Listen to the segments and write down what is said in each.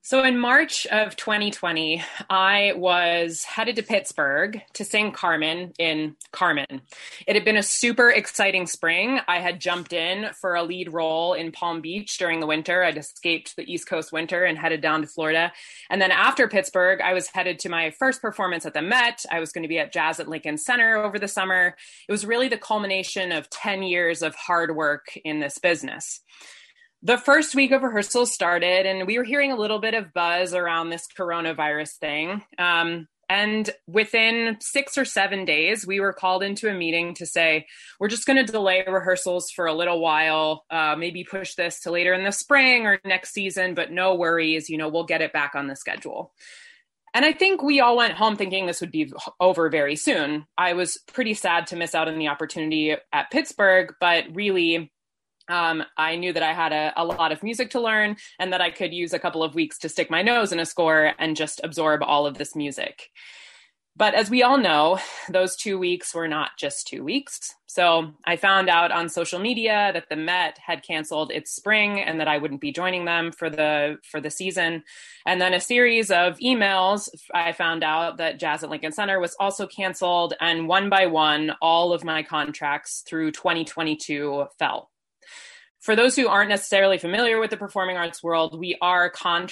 So in March of 2020, I was headed to Pittsburgh to sing Carmen in Carmen. It had been a super exciting spring. I had jumped in for a lead role in Palm Beach during the winter. I'd escaped the East Coast winter and headed down to Florida. And then after Pittsburgh, I was headed to my first performance at the Met. I was going to be at Jazz at Lincoln Center over the summer. It was really the culmination of 10 years of hard work in this business. The first week of rehearsals started, and we were hearing a little bit of buzz around this coronavirus thing. And within 6 or 7 days, we were called into a meeting to say, we're just going to delay rehearsals for a little while, maybe push this to later in the spring or next season, but no worries, we'll get it back on the schedule. And I think we all went home thinking this would be over very soon. I was pretty sad to miss out on the opportunity at Pittsburgh, but really, I knew that I had a lot of music to learn and that I could use a couple of weeks to stick my nose in a score and just absorb all of this music. But as we all know, those 2 weeks were not just 2 weeks. So I found out on social media that the Met had canceled its spring and that I wouldn't be joining them for the season. And then a series of emails, I found out that Jazz at Lincoln Center was also canceled. And one by one, all of my contracts through 2022 fell. For those who aren't necessarily familiar with the performing arts world, we're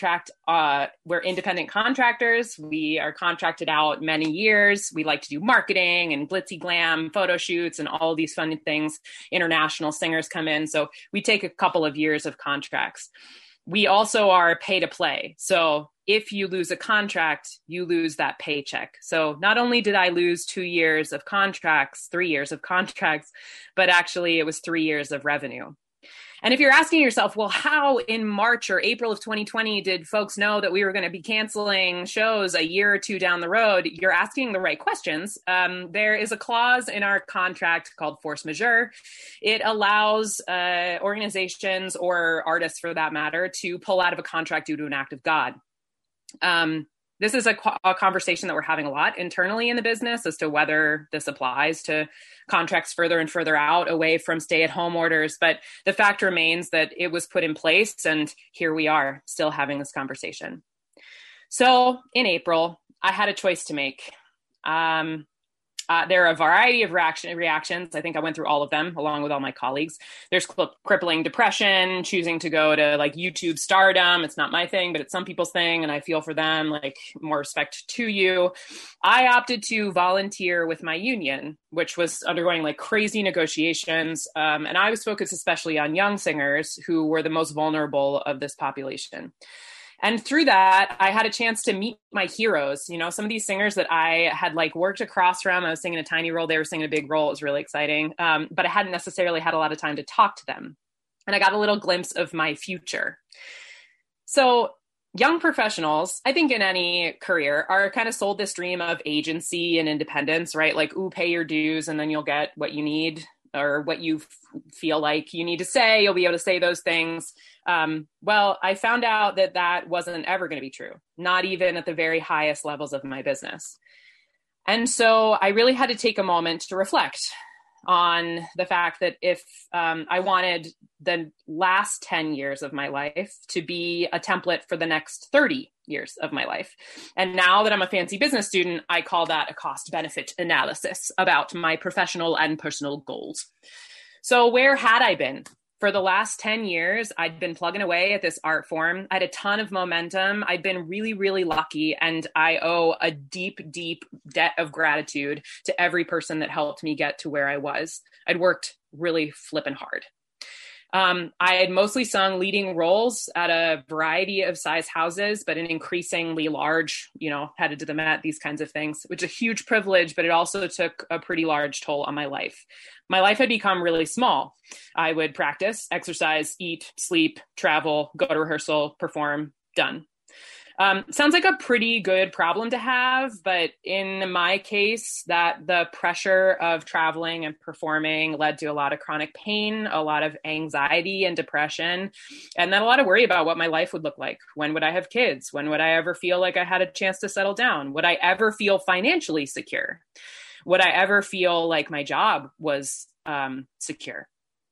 independent contractors. We are contracted out many years. We like to do marketing and glitzy glam photo shoots and all of these fun things. International singers come in. So we take a couple of years of contracts. We also are pay to play. So if you lose a contract, you lose that paycheck. So not only did I lose 2 years of contracts, 3 years of contracts, but actually it was 3 years of revenue. And if you're asking yourself, well, how in March or April of 2020 did folks know that we were going to be canceling shows a year or two down the road? You're asking the right questions. There is a clause in our contract called force majeure. It allows organizations or artists, for that matter, to pull out of a contract due to an act of God. This is a conversation that we're having a lot internally in the business as to whether this applies to contracts further and further out away from stay-at-home orders. But the fact remains that it was put in place, and here we are still having this conversation. So in April, I had a choice to make. There are a variety of reactions. I think I went through all of them along with all my colleagues. There's crippling depression, choosing to go to like YouTube stardom. It's not my thing, but it's some people's thing. And I feel for them, like, more respect to you. I opted to volunteer with my union, which was undergoing like crazy negotiations. And I was focused especially on young singers who were the most vulnerable of this population. And through that, I had a chance to meet my heroes, some of these singers that I had like worked across from. I was singing a tiny role. They were singing a big role. It was really exciting. But I hadn't necessarily had a lot of time to talk to them. And I got a little glimpse of my future. So young professionals, I think in any career, are kind of sold this dream of agency and independence, right? Like, ooh, pay your dues and then you'll get what you need or what you feel like you need to say. You'll be able to say those things. Well, I found out that that wasn't ever going to be true, not even at the very highest levels of my business. And so I really had to take a moment to reflect on the fact that if I wanted the last 10 years of my life to be a template for the next 30 years of my life. And now that I'm a fancy business student, I call that a cost benefit analysis about my professional and personal goals. So where had I been? For the last 10 years, I'd been plugging away at this art form. I had a ton of momentum. I'd been really, really lucky. And I owe a deep, deep debt of gratitude to every person that helped me get to where I was. I'd worked really flippin' hard. I had mostly sung leading roles at a variety of size houses, but an increasingly large, headed to the Met, these kinds of things, which is a huge privilege, but it also took a pretty large toll on my life. My life had become really small. I would practice, exercise, eat, sleep, travel, go to rehearsal, perform, done. Sounds like a pretty good problem to have, but in my case, that the pressure of traveling and performing led to a lot of chronic pain, a lot of anxiety and depression, and then a lot of worry about what my life would look like. When would I have kids? When would I ever feel like I had a chance to settle down? Would I ever feel financially secure? Would I ever feel like my job was secure?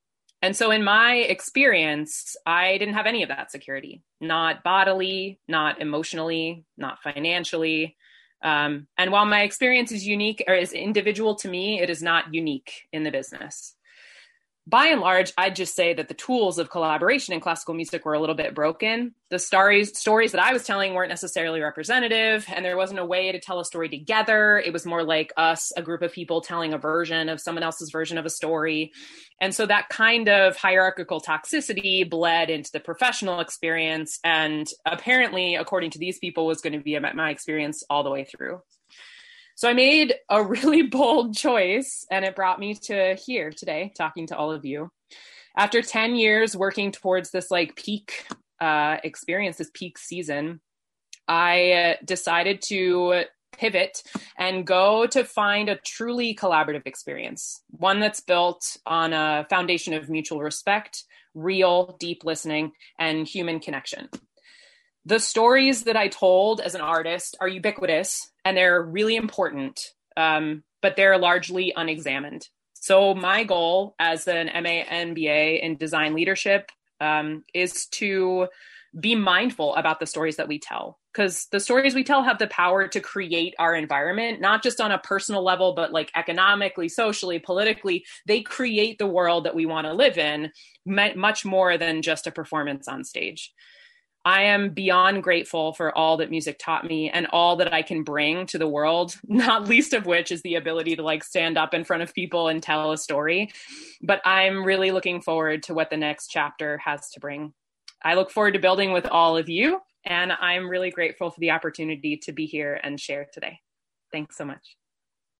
And so in my experience, I didn't have any of that security, not bodily, not emotionally, not financially. And while my experience is unique or is individual to me, it is not unique in the business. By and large, I'd just say that the tools of collaboration in classical music were a little bit broken. The stories that I was telling weren't necessarily representative, and there wasn't a way to tell a story together. It was more like us, a group of people telling a version of someone else's version of a story. And so that kind of hierarchical toxicity bled into the professional experience, and apparently, according to these people, was going to be my experience all the way through. So I made a really bold choice, and it brought me to here today, talking to all of you. After 10 years working towards this like peak experience, this peak season, I decided to pivot and go to find a truly collaborative experience, one that's built on a foundation of mutual respect, real, deep listening, and human connection. The stories that I told as an artist are ubiquitous and they're really important, but they're largely unexamined. So my goal as an MA MBA in design leadership is to be mindful about the stories that we tell, because the stories we tell have the power to create our environment, not just on a personal level, but like economically, socially, politically. They create the world that we want to live in, much more than just a performance on stage. I am beyond grateful for all that music taught me and all that I can bring to the world, not least of which is the ability to like stand up in front of people and tell a story. But I'm really looking forward to what the next chapter has to bring. I look forward to building with all of you, and I'm really grateful for the opportunity to be here and share today. Thanks so much.